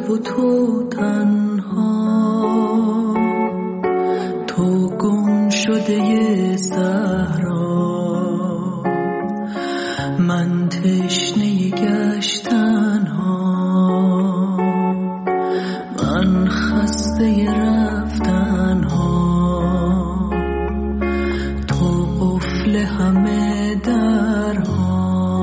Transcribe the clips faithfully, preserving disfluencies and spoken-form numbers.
و تو تنها، تو گم شده صحرا، من تشنه گشتن ها، من خسته رفتن ها، تو قفل همه درها.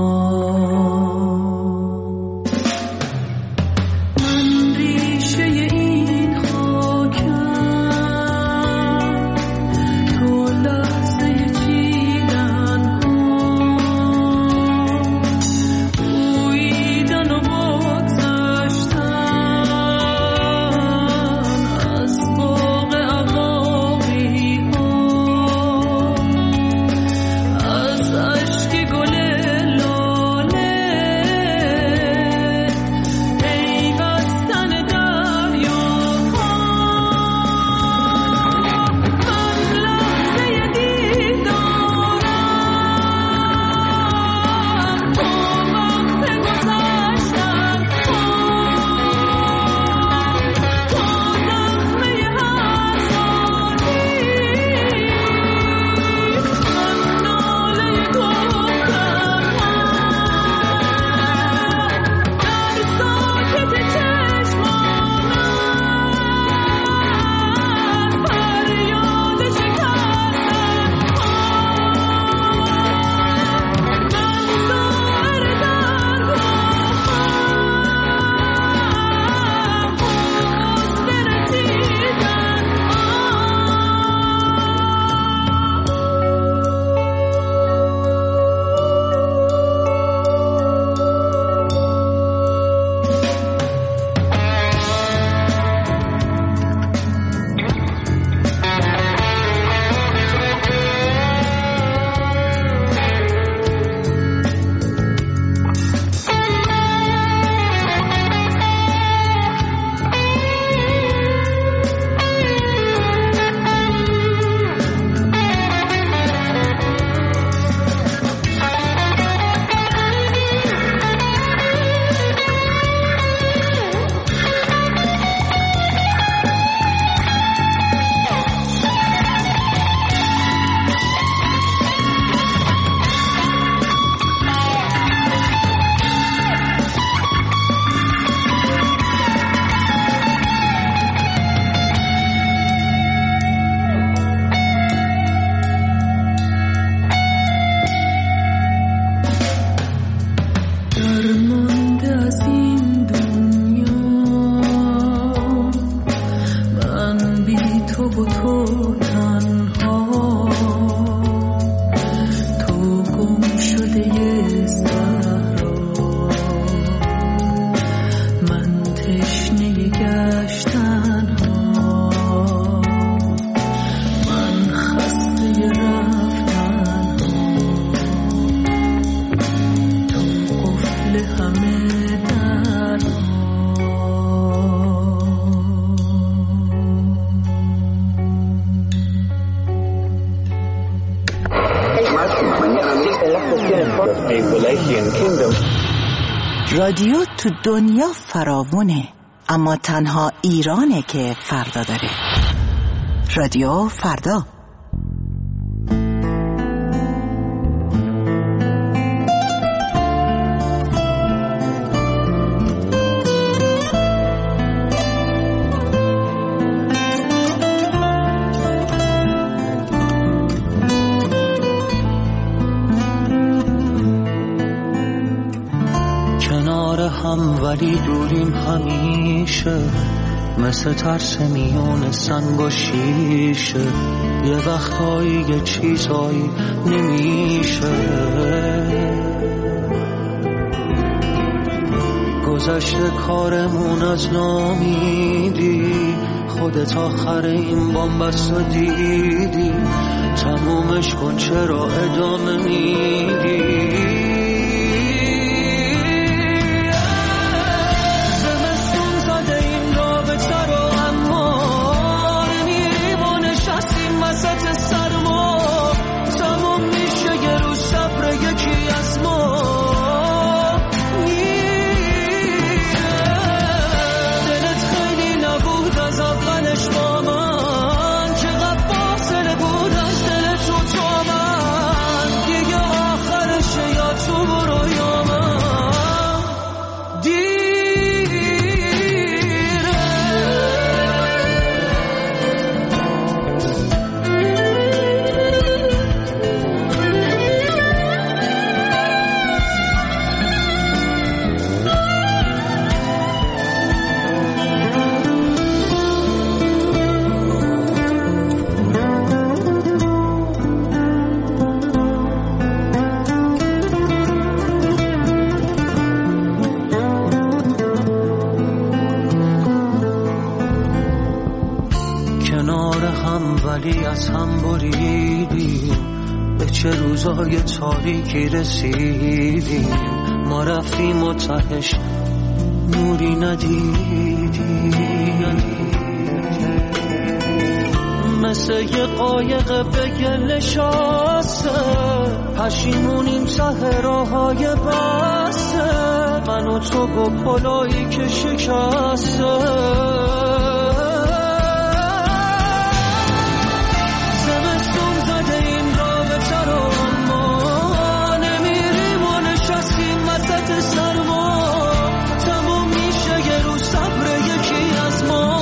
رادیو تو دنیا فراوونه، اما تنها ایرانه که فردا داره. رادیو فردا. ولی دوریم همیشه، مثل ترس میون سنگ و شیشه. یه وقتایی یه چیزایی نمیشه، گذشته کارمون از نامیدی، خودت آخر این بامبست رو دیدی، تمومش کن چرا ادامه میدی. دل ولی از هم بریدیم، به چه روزای تاریکی رسیدیم. ما رفتیم و تهش نوری ندیدیم، مثل یه قایق به گل نشسته، پشیمونیم ته راههای بسته، من و تو با پلایی که شکسته. زمستون زده این رابطه رو، اما نمیریم و نشستیم وسط سرما. تموم میشه یه روز صبر یکی از ما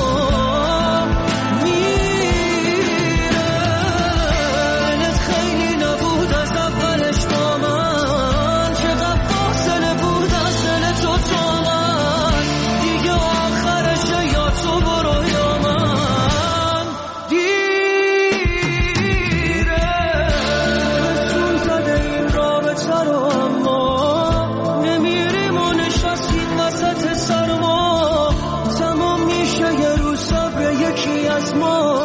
میره. دلت خیلی نبود از اولش با من، چقدر فاصله بود از دل تو تا من. دیگه آخرشه یا تو برو یا من دیره. زمستون زده این رابطه رو، اما نمیریم و نشستیم وسط سرما. تمام میشه یه روز صبر یکی از ما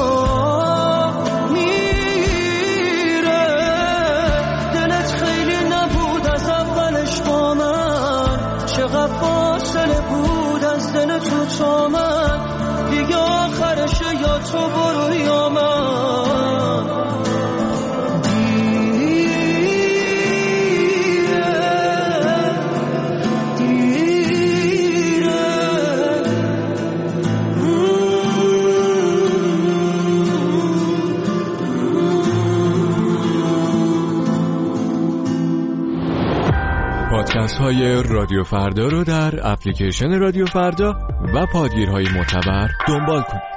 میره. دلت خیلی نبود از اولش با من، چقدر فاصله بود از دل تو تا من. دیگه آخرشه یا تو برو یا من دیره دیره. پادکست های رادیو فردا رو در اپلیکیشن رادیو فردا و پادگیرهای معتبر دنبال کنید.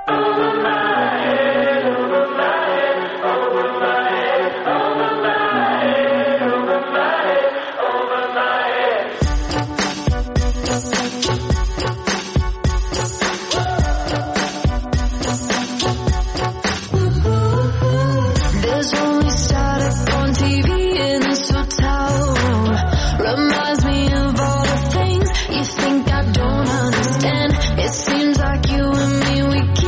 There's only static on T V in this hotel room. Reminds me of all the things you think I don't understand. It seems like you and me, we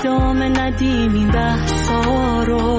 ادامه ندیم این بحثا رو،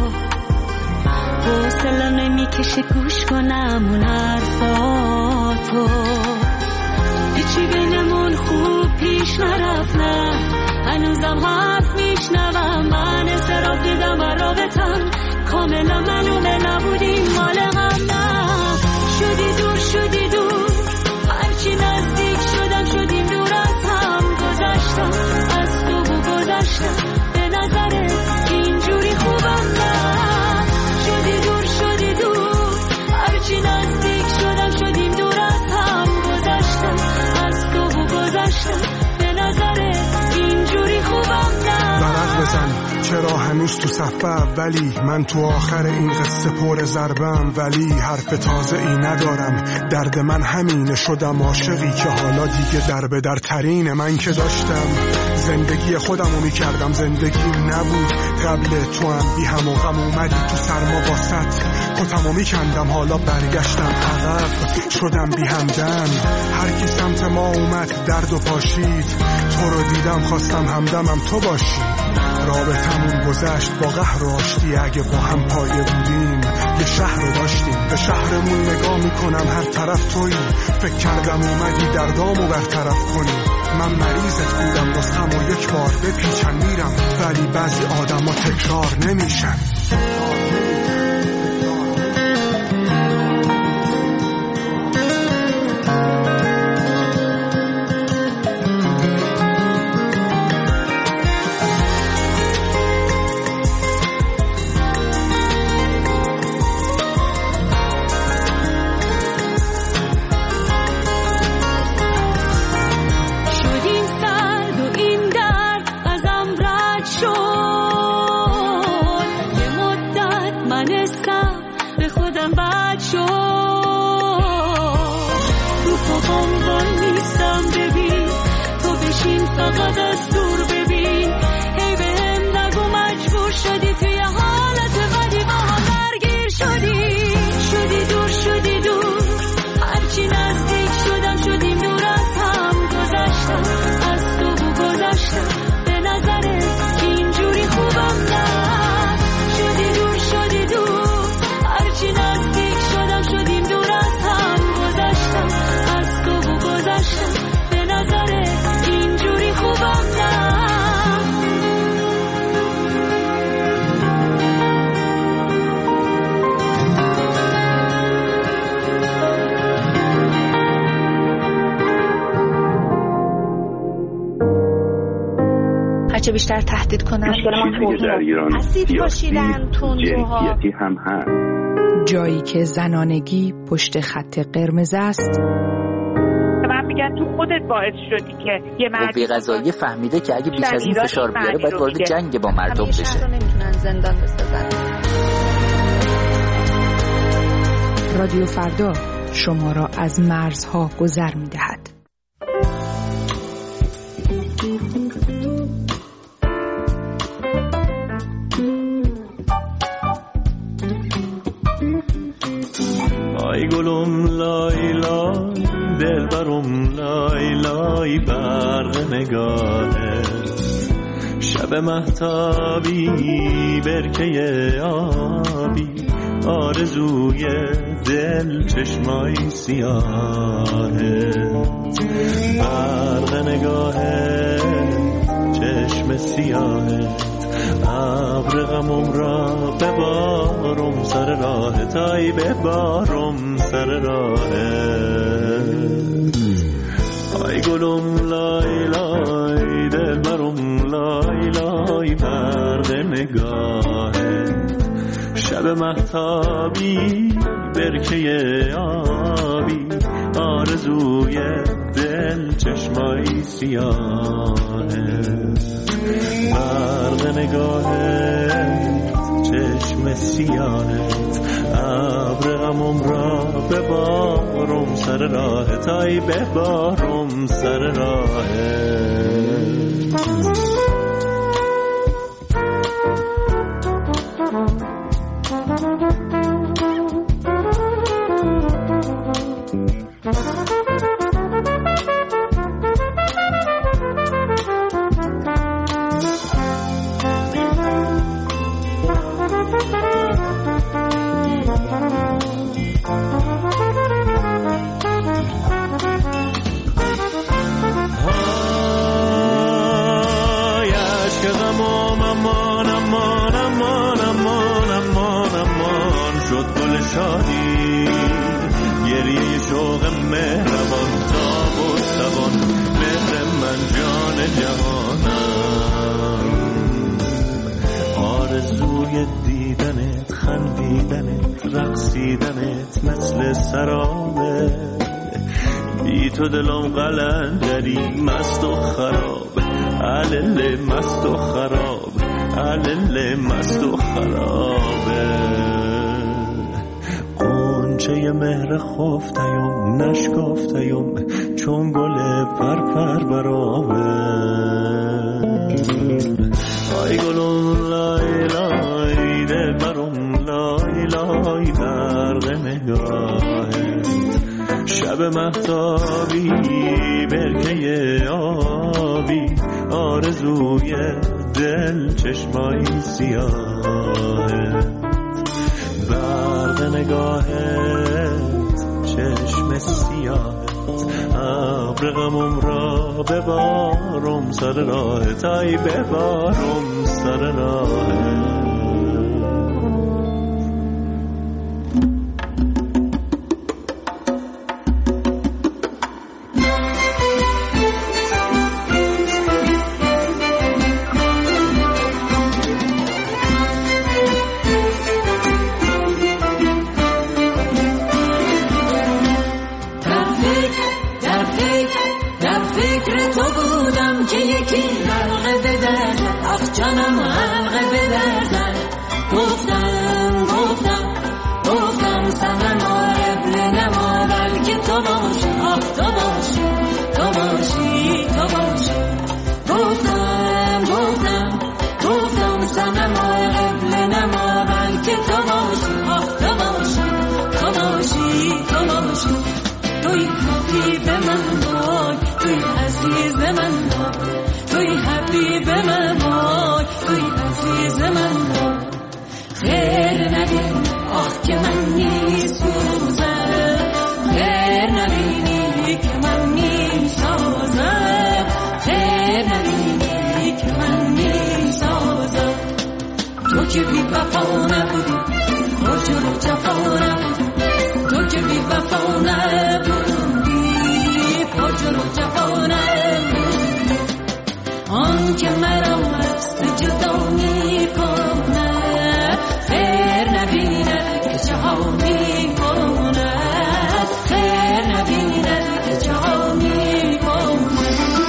حوصله نمیکشه گوش کنم اون حرفاتو. هیچی بینمون خوب پیش نرفت، نه هنوزم حرف میشنوم. من استراف دیدم و رابطم کاملا معلومه نبودیم مال هم. نه شدی دور شدی دور، هرچی نزدیک شدم شدیم دور از هم. گذشتم از تو و گذشتم، به نظرت اینجوری خوبم؟ نه شدی دور شدی دور، هرچی نزدیک شدم شدیم دور از هم. گذشتم از تو و گذشتم، به نظرت اینجوری خوبم؟ نه ورق بزن چرا هنوز تو صف اولی، من تو آخر این قصه پر ضربم، ولی حرف تازه ای ندارم. درد من همینه، شدم عاشقی که حالا دیگه در به در ترینه. من که داشتم زندگی خودمو میکردم، زندگی نبود قبل تو هم بی هم و غم. اومدی تو سرما باست کتمو میکندم، حالا برگشتم عقب شدم بی همدم. هر کی سمت ما اومد درد و پاشید، تو رو دیدم خواستم همدمم تو باشی. رابطمون گذشت با قهر و آشتی، اگه با هم پایه بودیم یه شهر رو داشتیم. به شهرمون نگاه میکنم هر طرف تویی، فکر کردم اومدی دردامو برطرف کنی. من مریضت بودم نسخم و یک بار بپیچن میرم، ولی بعضی آدم ها تکرار نمیشن. فقط از دور ببین، هی به هم نگو مجبور شدی توی حالت بدی با هم درگیر شدی. شدی دور شدی دور، هرچی نزدیک شدم شدیم دور از هم. گذشتم از تو و گذشتم، به نظرت اینجوری خوبم؟ نه شدی دور شدی دور، هرچی نزدیک شدم شدیم دور از هم. گذشتم از تو و گذشتم، به نظرت اینجوری خوبم؟ نه هرچه بیشتر تهدید کنن اسید پاشیدن تندروها هم هست. جایی که زنانگی پشت خط قرمز است. من میگم تو خودت باعث شدی که یه مرد قوه قضاییه فهمیده که اگه بیش از این فشار بیاره باید وارد جنگ با مردم بشه. همیشه نمیتونن زندان بسازن. رادیو فردا شما را از مرزها گذر میدهد. آی گلم لای لای دل برم لای لای برق نگاهه، شب مهتابی برکه آبی آرزوی دل چشمای سیاهه. برق نگاهه چشم سیاهه، ابر غمم را ببارم سر راه تای ببارم سر راه. آی گلم لای لای دل برم لای لای برق نگاهه، شب مهتابی برکه آبی آرزوی دل چشمای سیاهه. برق نگاهت چشم سیاهت، ابر غمم را ببارم سر راه تای ببارم سر راهت. شد گل شادی، گریه شوق مهربان تاب و توان، مهر من جان جهانم. آرزوی دیدنت، خندیدنت، رقصیدنت مثل سرابه، بی تو دلم قلندری مست و خراب، علل مست و خراب، علل مست و خرابه. قنچه مهر خفتیم نشکفتیم چون گل پرپر برابه. آی گلون لای لای دلبرم لای لای برق نگاهت، شب مهتابی برکه آبی، آرزوی دل چشمایی سیاهت، برق نگاهت چشم سیاهت، ابر غمم را ببارم سر راهت، ای ببارم سر راهت. جانم حلقه به دردن، گفتم گفتم گفتم سنما ابن نما، بلکه تو باشی، آه تو باشی، تو باشی، تو باشی. گفتم گفتم گفتم سنما ابن نما، بلکه تو باشی، آه تو باشی، تو باشی، تو باشی. توی حبیب من وای، توی عزیز من وای، توی حبیب من وای، توی عزیز من وای. خیر نبین آه که من میسوزم، خیر نبینی که من میسازم، خیر نبینی که من میسازم. تو که بی وفا نبودی، خرج رو جفا نبودی، تو که بی وفا نبودی، خرج رو جفا نبودی. آن که مرا مست جدا میکنه، خیر نبینه که چه ها میکنه، خیر نبینه که چه ها میکنه.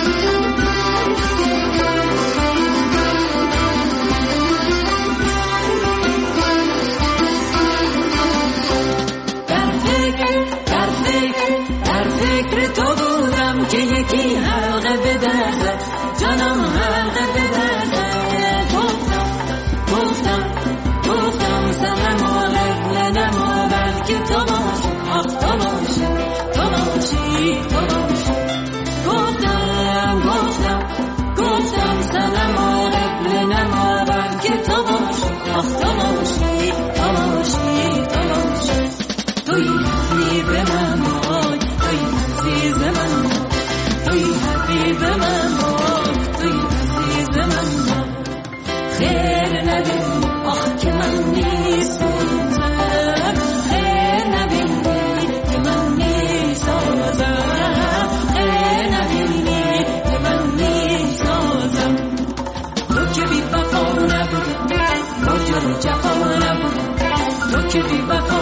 در فکر در فکر در فکر تو بودم که یکی حلقه به دردت، جانم حلقه به دردت. گفتم گفتم گفتم سنما ابن نما، بلکه تو باشی، آه تو باشی، تو باشی، تو باشی. گفتم گفتم گفتم سنما ابن نما، بلکه تو باشی، آه تو باشی، تو باشی، تو باشی. توی حبیب من وای، توی عزیز من وای، توی حبیب من وای، توی عزیز من وای. خیر نبینی آه که من میسوزم، خیر نبینی که من میسازم، خیر نبینی که من میسازم. تو که بی وفا نبودی، خرج رو جفا نبودی، تو که بی وفا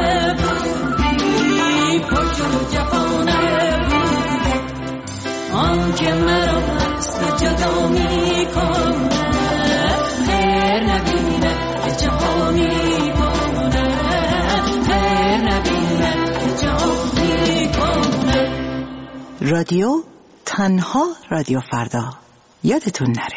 نبودی، خرج رو جفا نبودی. آن که مرا مست جدا میکنه، خیر نبینه که جا میکنه، خیر نبینه که جا میکنه. رادیو تنها رادیو فردا، یادتون نره.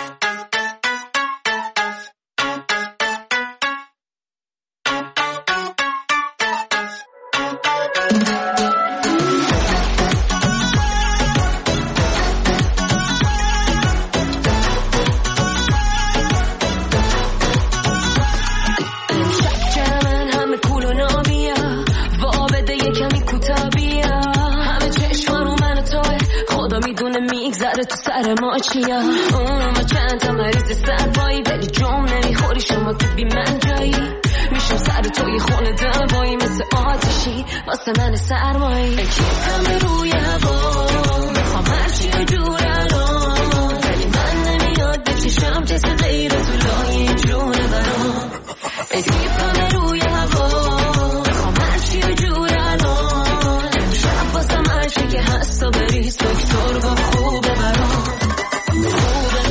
تو سر ما چیه اون ما چند تا مریض سر پایی ولی جام نمیخوری شما تو بی من جایی میشم سر توی خون دعوایی مثل آتشی واسه من سرمایی همه روی هوا میخوام هرچی و جور الان ولی من نمیاد به چشم کسی غیر تو لای جونه برام همه روی هوا میخوام هرچی و جور الان شب واسه مرشی که هست و بریز دکتر گفت خوبه برام خوبه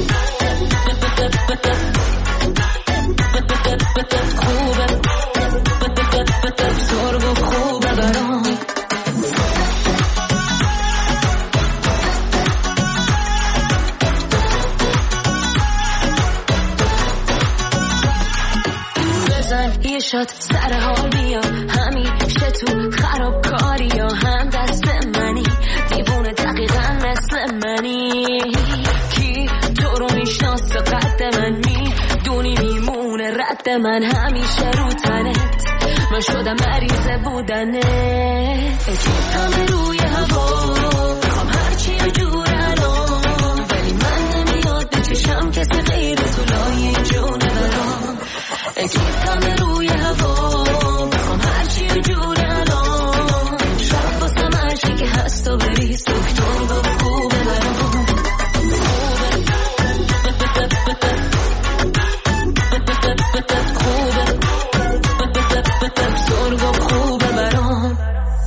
دکتر گفت خوبه برام یه شات سر حال بیا همیشه تو خراب کاری یا هم دست منی دیوونه دقیقا مثل منی کی تو رو میشناسه قد من میدونی میمونه رد من همیشه رو تنت من شدم مریض بودنت همه روی هوا میخوام هرچی و جور الان ولی من نمیاد به چشم کسی غیر تو لای جونه برام همه روی هوا میخوام هرچی و جور الان شب واسه مرشی که هست و بریز دکتر گفت خوبه برام خوبه دکتر گفت خوبه برام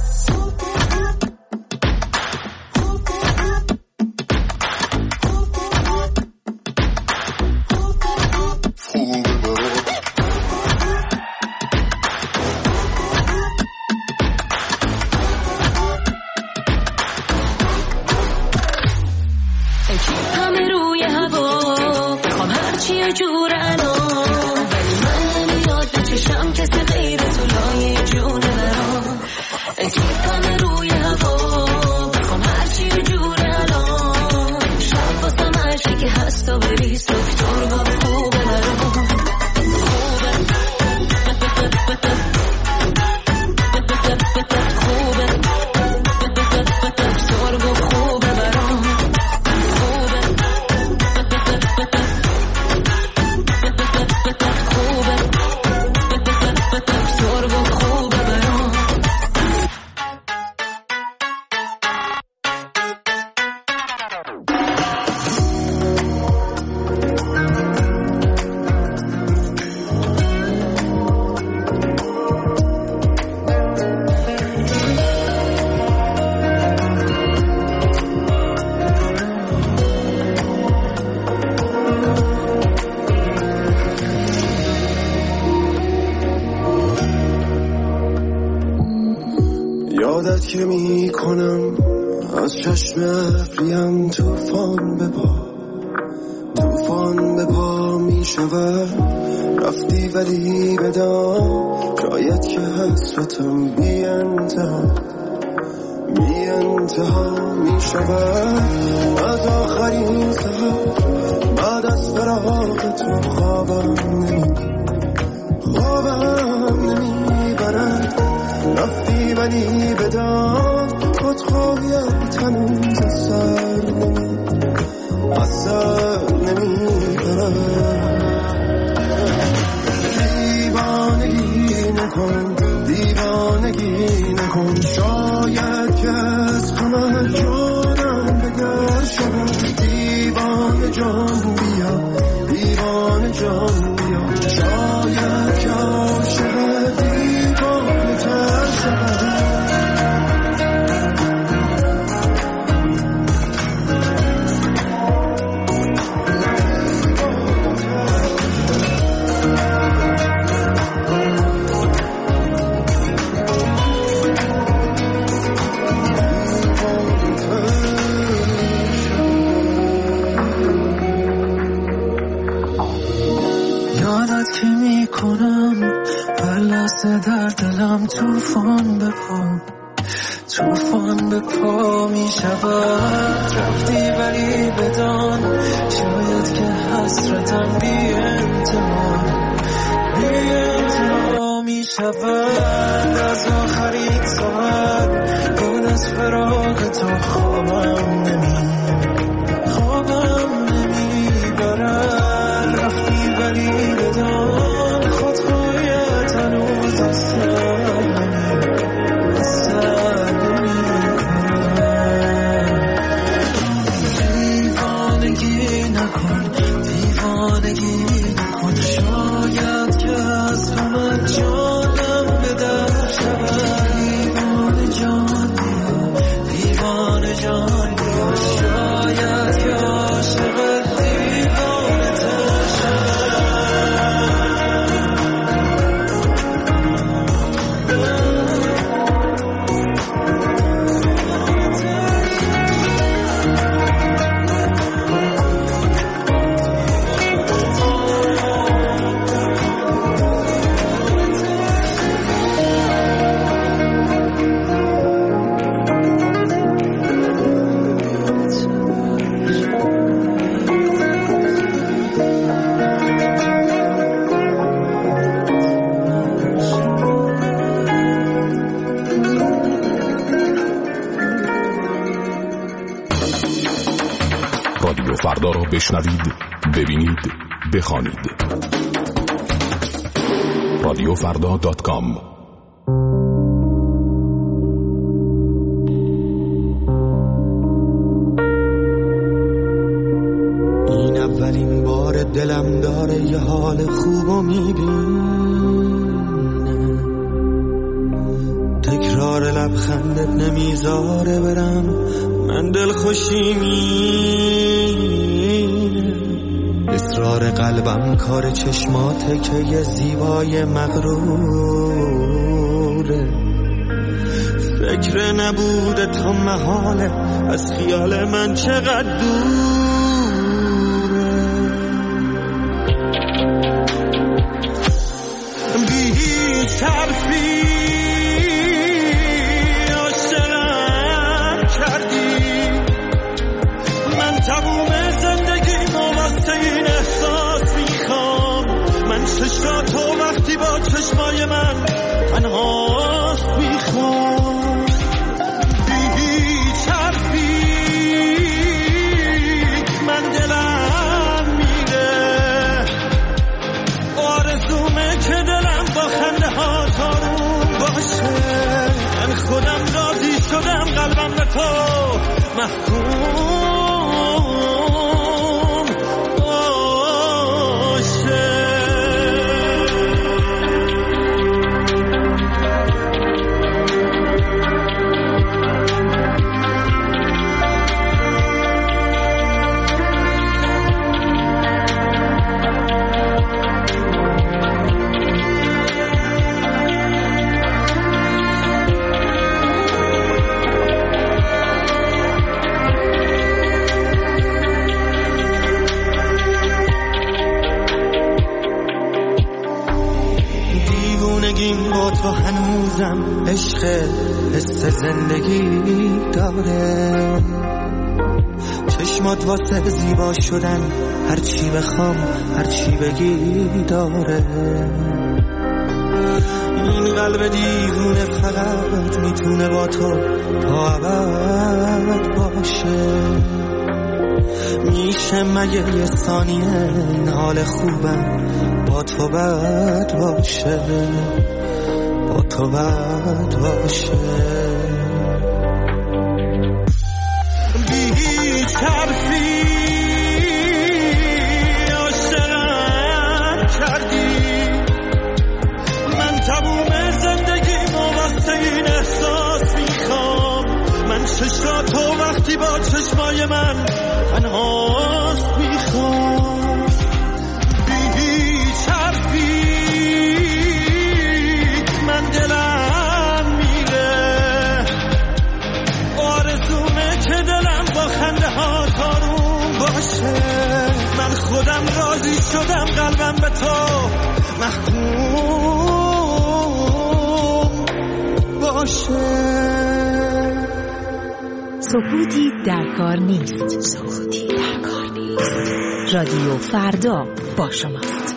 یادت که می کنم از چشم ابریم توفان به پا توفان به پا می شود رفتی ولی بدان شاید که حسرتم بی انتها بی انتها می شود از آخرین سحر بعد از فراق تو خوابم نمی خوابم نمی برد رفتی ولی بدان خودخواهیت هنوز از سر نمی از سر نمی برد دیوانگی نکن دیوانگی نکن شاید که از همه جانم بدر شود دیوان جان بیا دیوان جان بیا شاید که عاشق دیوانه تر شود که می کنم بلسه در دلم توفان به پا توفان به پا می شود رفتی ولی بدان شاید که حسرتم بی انتها بی انتها می شود از آخرین ساعت بعد از فراق تو خوابم نمی خوابم نمی برد رفتی ولی بدان خودخواهیت هنوز از سر بشنوید، ببینید، بخوانید. رادیو فردا دات کام. این اولین بار دلم داره یه حال خوبو میبینه، تکرار لبخندت نمیذاره برم، من دل خوشی مینه، اصرار قلبم کار چشماته که یه زیبای مغروره، فکر نبوده تا محاله از خیال من چقدر دوره، بی حرفی عاشقم کردی، من تموم زندگیمو واسه این احساس میخوام، من چشماتو وقتی با چشمای من تنهاست میخوام، بی هیچ حرفی من دلم میره، آرزومه که دلم با خنده ها تارون باشه، من خودم راضی شدم قلبم به تو محکوم با تو هنوزم عشق حس زندگی داره، چشمات واسه زیبا شدن هرچی بخوام هرچی بگی داره، این قلب دیوونه فقط میتونه با تو تا ابد باشه، میشه مگه یه ثانیه این حال خوبم با تو بد باشه، با تو بد باشه، بی هیچ حرفی عاشقم کردی، من تموم زندگیمو واسه این احساس میخوام، من چشماتو وقتی با چشمای من تنهاست میخوام، بی هیچ حرفی من دلم میره، آرزومه که دلم با خنده ها تارون باشه، من خودم راضی شدم قلبم به تو محکوم باشه. سکوتی در کار نیست، سکوتی در کار نیست. رادیو فردا با شماست.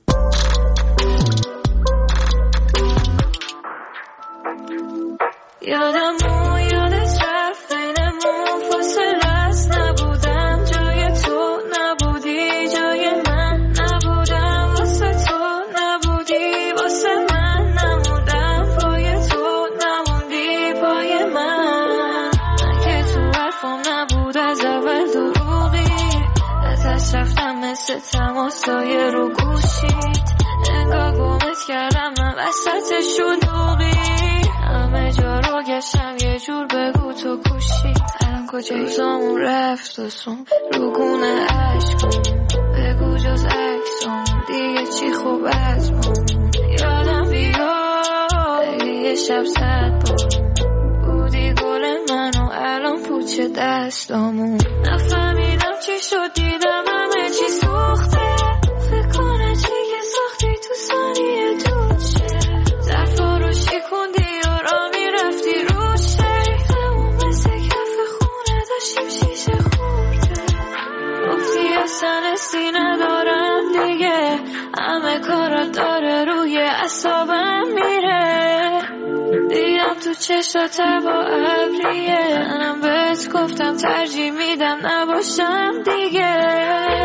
یادم و یادت رفت بینمون فاصله است، نبودم جای تو نبودی جای من، نبودم واسه تو نبودی واسه من، نموندم پای تو نموندی پای من، من که تو حرفم نبود از اول دروغی، ازش رفتم مثل تماسای رو گوشید، انگار گمت کردم من وسط شلوغی، همه جا رو گشتم یه جور بگو تو کوشی، الان کجایی؟ روزامون رفت و سون رو گونه عشقم، بگو جز عکسم دیگه چی خوب از من، یادم بیاد یه شب صد بار بودی گل من و الان پوچه دستامون، نفهمیدم چی شد دیدم همه چی سوخته، فکر کنه چی که ساختی تو ثانیه دود شه، ظرفا رو شکوندی و را میرفتی رو شیخمون، مثل کف خونه داشتیم شیشه خورده، گفتی اصلا حسی ندارم دیگه، همه کارا داره روی اعصابم میره، دیدم تو چشات با ابریه، منم بهت گفتم ترجیح میدم نباشم دیگه.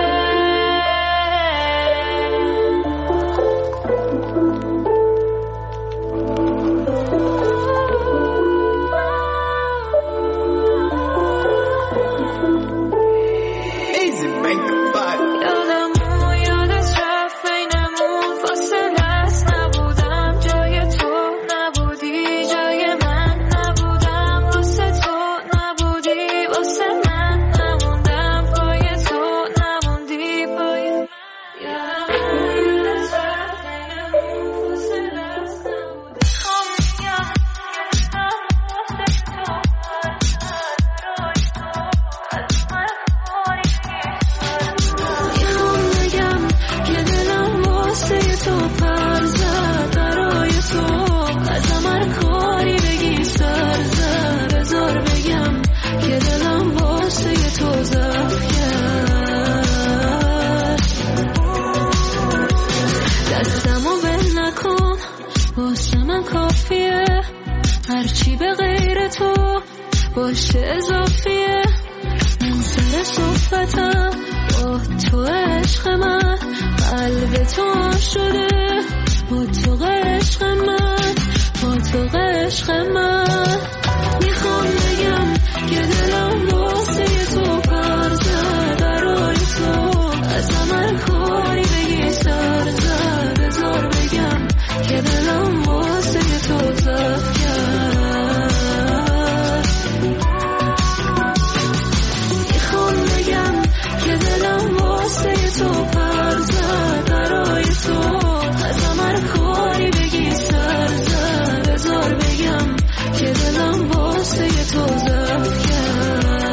باشه اضافیه من سر صحبتم با تو عشق من، قلب تو شده با تو عشق من، با تو عشق من. میخوام بگم که دلم واسه تو پر زد، برای تو از من کاری بگی سر زد، بذار بگم که دلم واسه تو زد کرد. تو پر زد، برای تو از من کاری بگی سر زد، بذار بگم که دلم واسه تو زد کرد.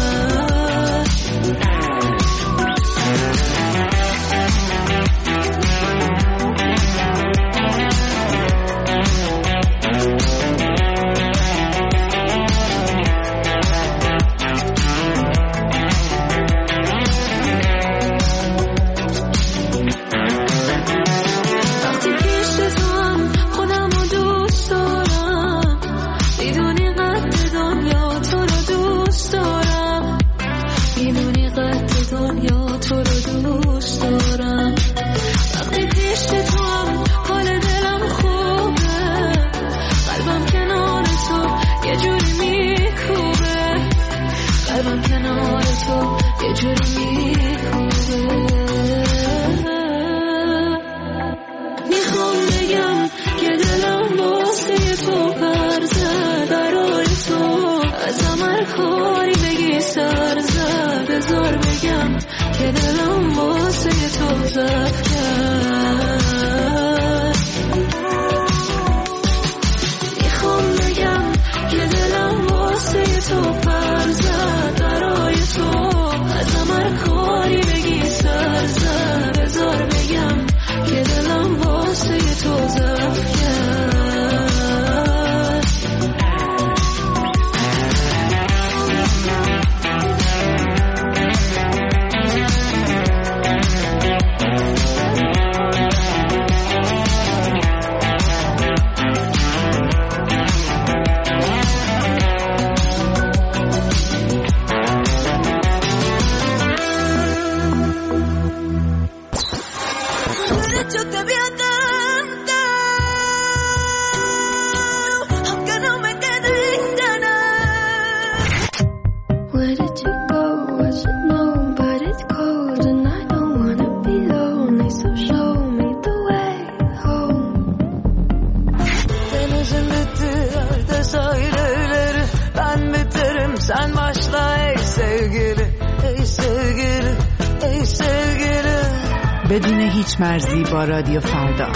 بدون هیچ مرزی با رادیو فردا.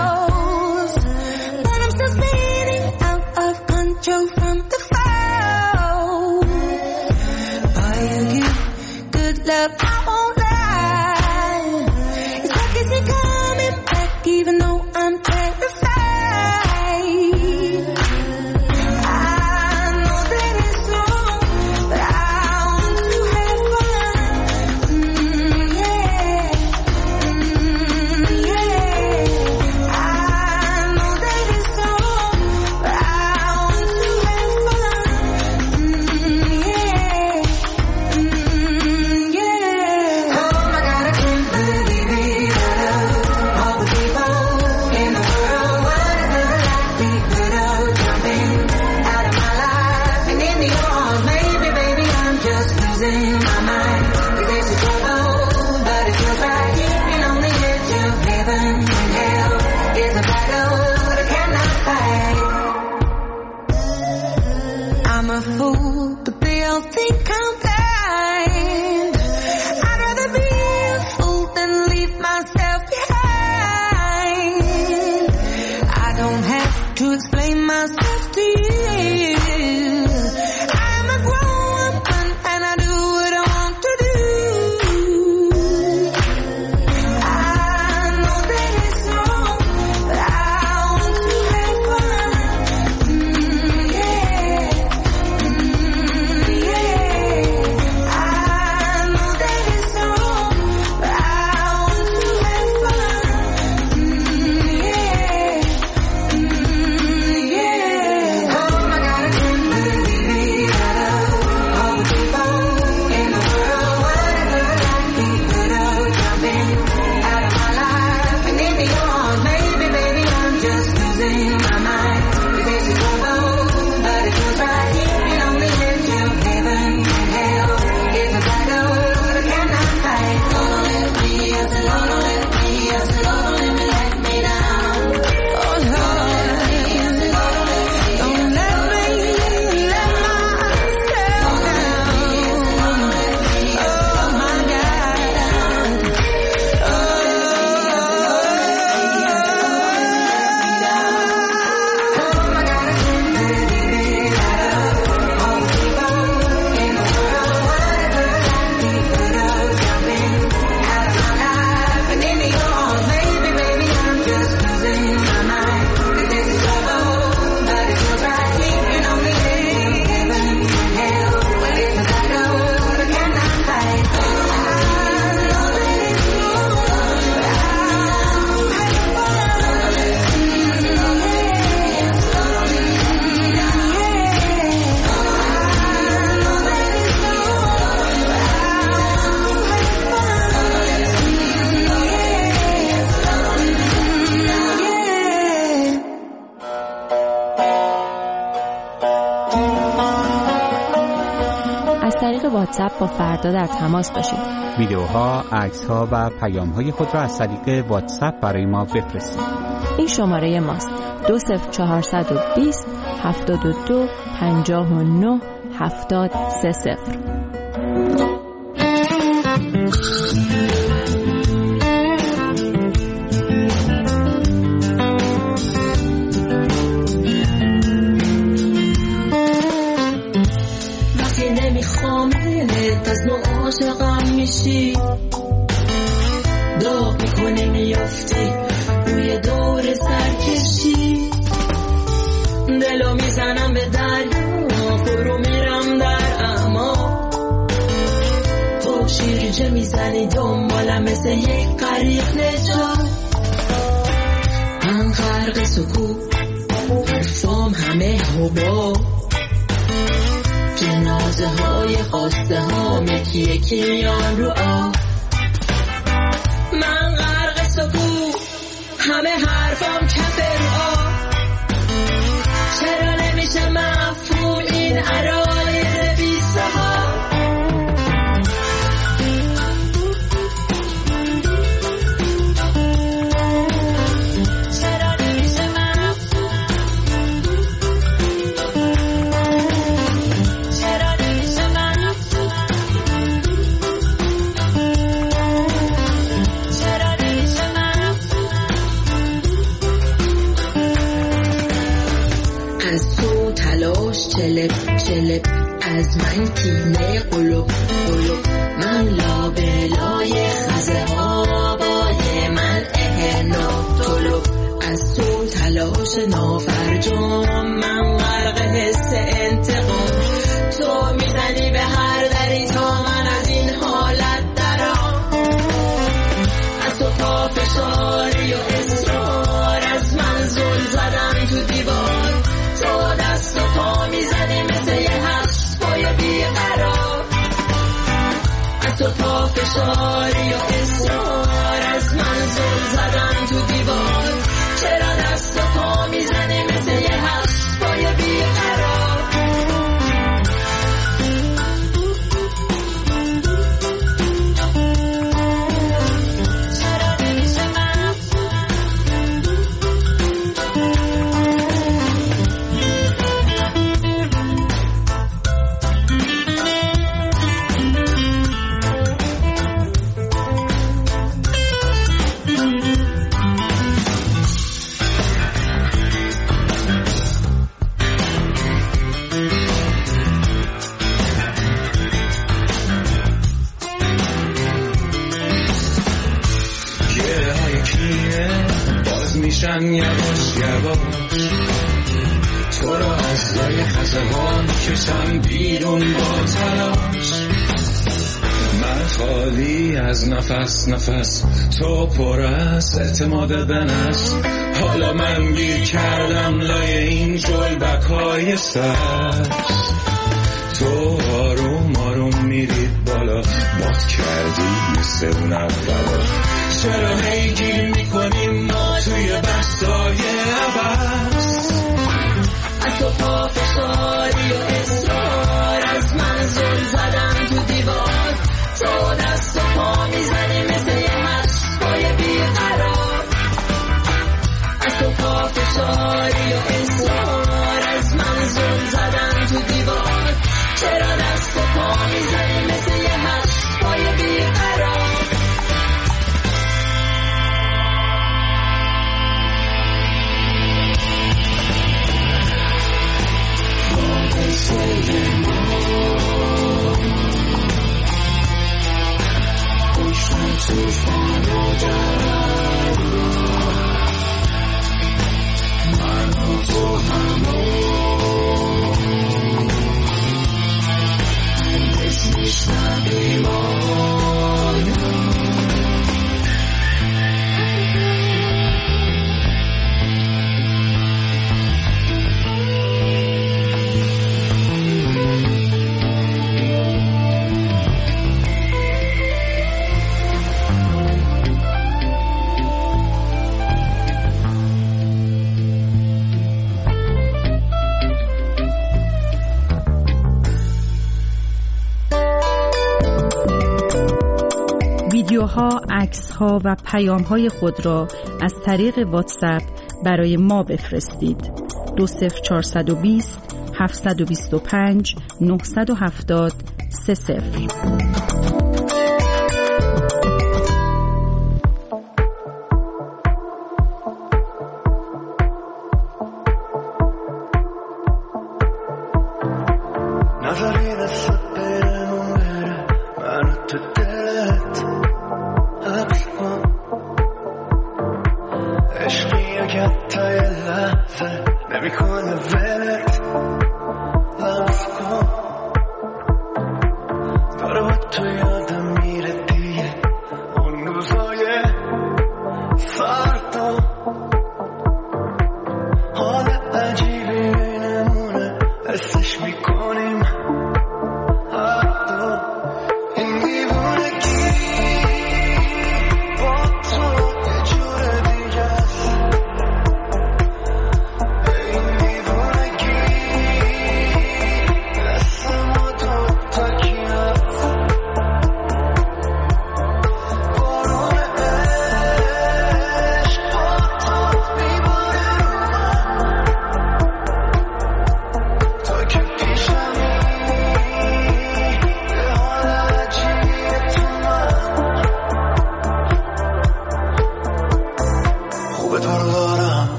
From the fire I'm terrified. واتساپ با فردا در تماس باشید. ویدیوها، عکس‌ها و پیام‌های خود را از طریق واتساپ برای ما بفرستید. این شماره ماست: دو صفر چهارصد و بیست هفتاد و دو پنجاه و نه هفتاد سه صفر. از نوع عاشقم میشی، داغ میکنی میافتی روی دور سرکشی، دلو میزنم به دریا فرو میرم در اما، تو شیرجه میزنی دنبالم مثل یک غریق نجات، من غرق سکوت حرفام همه حباب، جنازه های خواسته ها یکی یکی میان رو آب، من غرق سکوت همه حرفام کف رو آب، چرا نمیشه مفهوم این عرایض بی صحاب، چلب چلب از من کینه قلوب قلوب، من لابلای خزه ها بای من اهنا طلوب، از تو تلاش نافرجام، من غرق حس انتقام. تو میزنی به هر دری تا من از این حالت درام. از تو پافشاری و اصرار، از من زل زدم تو دیوار. تو دست و پا میزنی مثل یه هفت پای بیقرار. از تو پافشاری و اصرار، از من زل زدم تو دیوار. چرا دست و پا میزنی مثل یه هفت پای بیقرار. یواش یواش تو را از لای خزهان کشم بیرون با تلاش. من خالی از نفس نفس، تو پر از اعتماد به نفس. حالا من گیر کردم لای این جلبکای سبز. تو آروم آروم میرید بالا، باد کردی مثل اون اولا. چرا هی گیر میکنیم ما توی بستای عباس. از تو پافشاری و اصرار، از من زل زدم تو دیوار. تو دست و پا میزنی مثل یه مشقای بیقرار. از تو پافشاری و اصرار، از من زل زدم تو دیوار. چرا دست و پا میزنی مثل یه مشقای بیقرار. توفان و دریا، من و تو همون اسمش نبیمانم. ویدیوها، عکس‌ها و پیام‌های خود را از طریق واتساپ برای ما بفرستید. دو صفر چهارصد و بیست هفتصد و بیست و پنج نهصد و هفتاد سه صفر.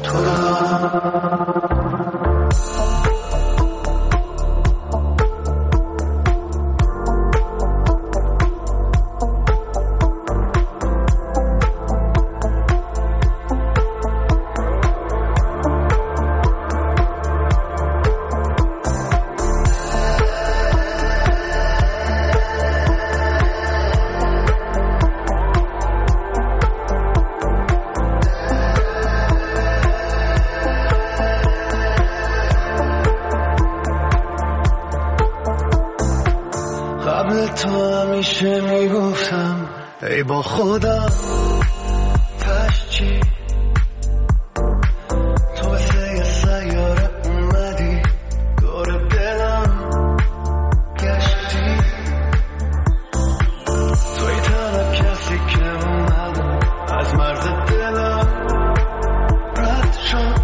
تو رو دارم. تو همیشه میگفتم ای با خودم پس چی تو مثل یه سیاره اومدی دور دلم گشتی توی تنها کسی که اومد از مرز دلم رد شد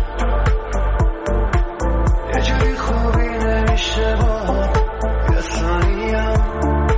یه جوری خوبی نمیشه باید یه ثانیم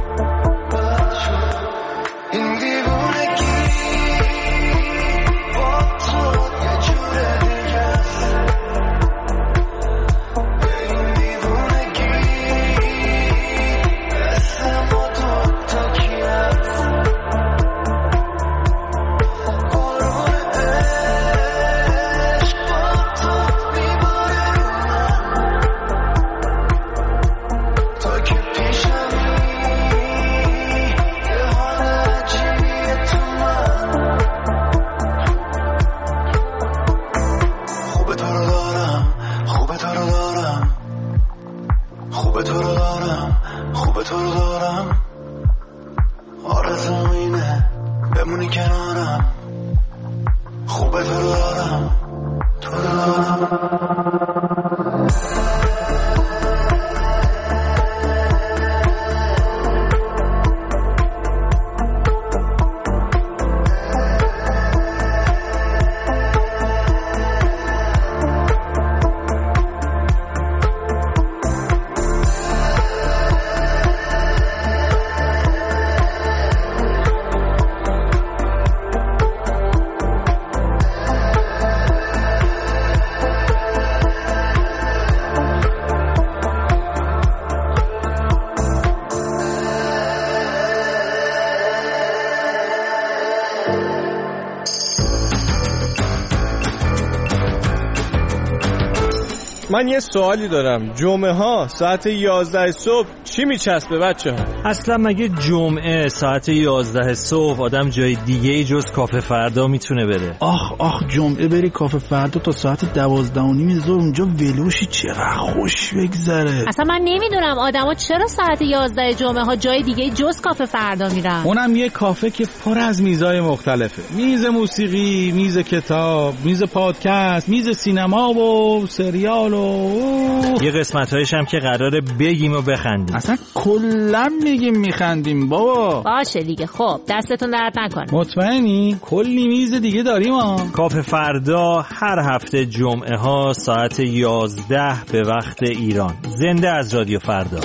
من یه سوالی دارم. جمعه ها ساعت یازده صبح چی میچسبه بچه ها؟ اصلا مگه جمعه ساعت یازده صبح آدم جای دیگه ای جز کافه فردا میتونه بره؟ آخ آخ جمعه بری کافه فردا تا ساعت دوازده و نیم ظهر اونجا ولوشی چقدر خوش بگذره. اصلا من نمیدونم آدما چرا ساعت یازده جمعه ها جای دیگه جز کافه فردا میرن. اونم یه کافه که پر از میزای مختلفه. میز موسیقی، میز کتاب، میز پادکست، میز سینما و سریال و یه قسمت‌هایش هم که قراره بگیم و بخندیم. اصلا کلا میگیم میخندیم بابا. باشه دیگه. خب دستتون درد نکنه. مطمئنی؟ کلی میز دیگه داریم ها. کافه فردا هر هفته جمعه ها ساعت یازده به وقت ایران. زنده از رادیو فردا.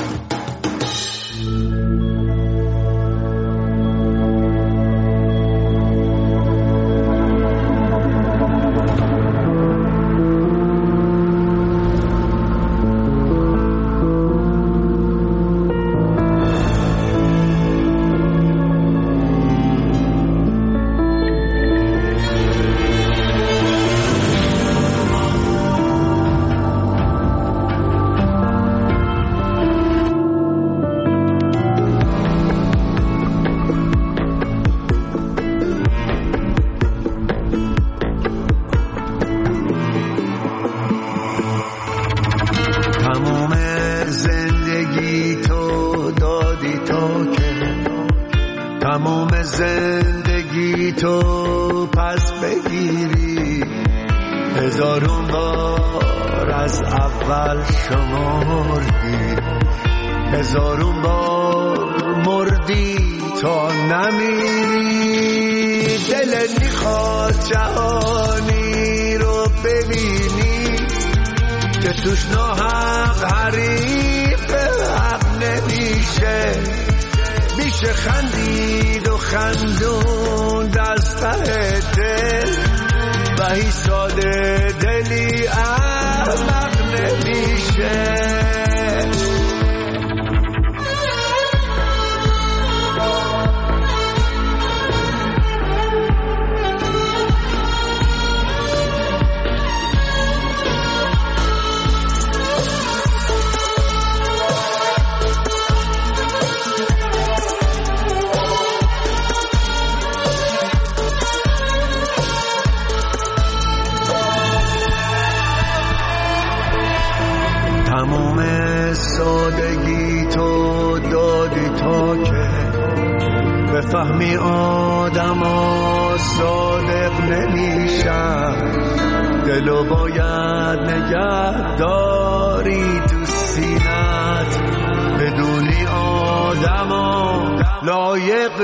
زندگی تو پس بگیری هزارون بار از اول شمردی هزارون بار مردی تا نمیری دلت میخواد جهانی رو ببینی که توش ناحق حریف حق نمیشه میشه خندید و خندون دست ته دل و هیچ ساده دلی احمق نمیشه. تمام سادگی تو دادی تا که بفهمی آدم ها صادق نمیشن، دلو باید نگه داری تو سینت، بدونی آدم ها لایق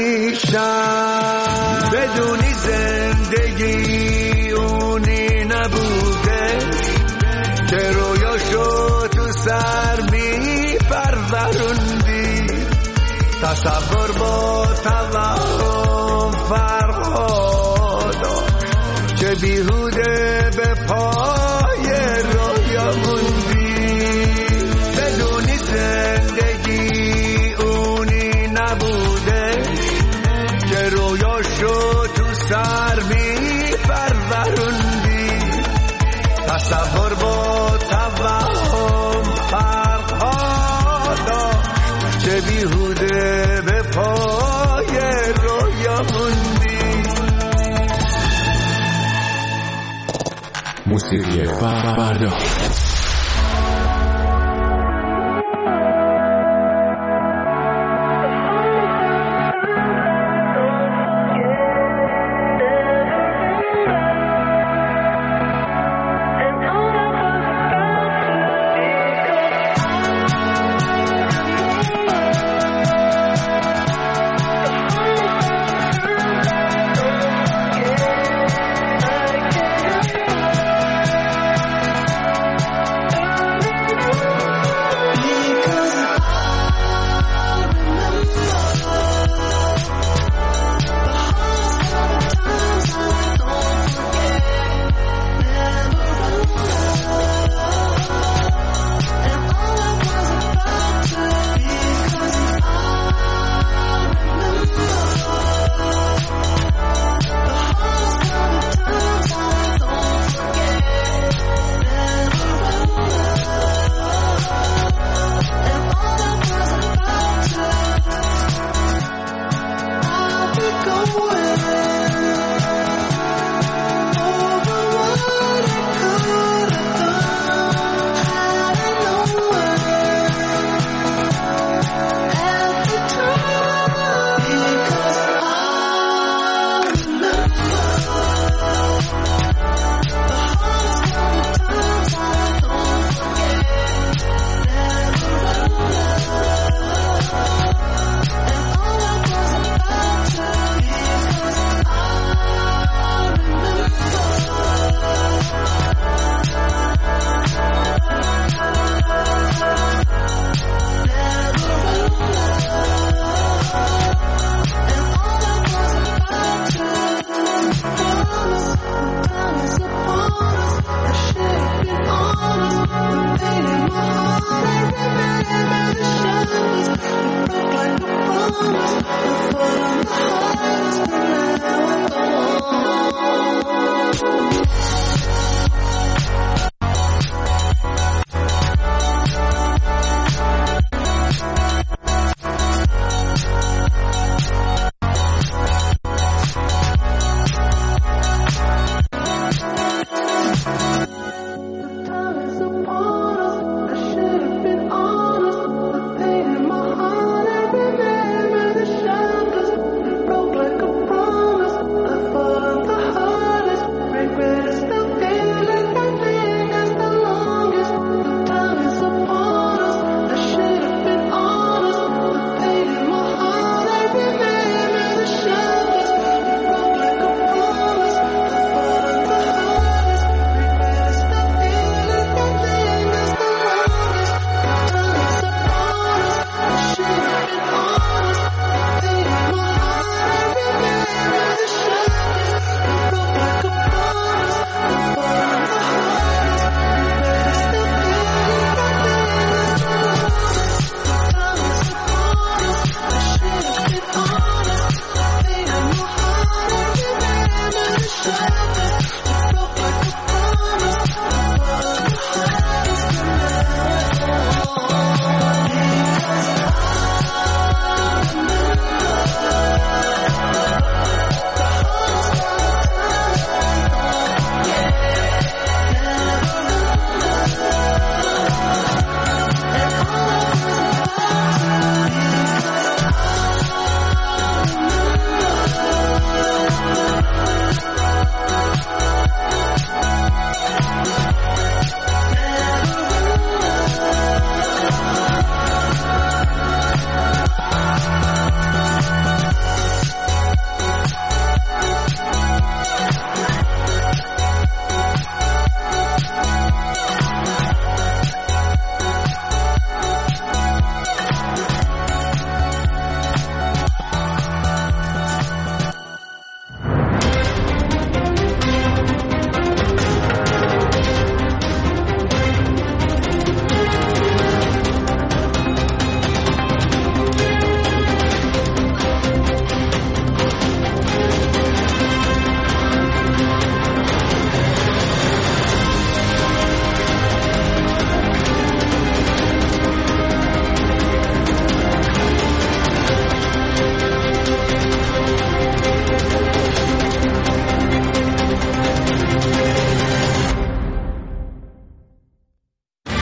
نمیشن، بدونی زندگی اونی نبوده که رویاشو تو سر می پروروندی، تصور با توهم فرهادا که بیهوده به پای رویا موندی، بدونی زندگی اونی نبوده که رویاشو تو سر می پروروندی، تصور با توهم فرهادا چه بیهوده به پای رویا موندی. موسیقی فردا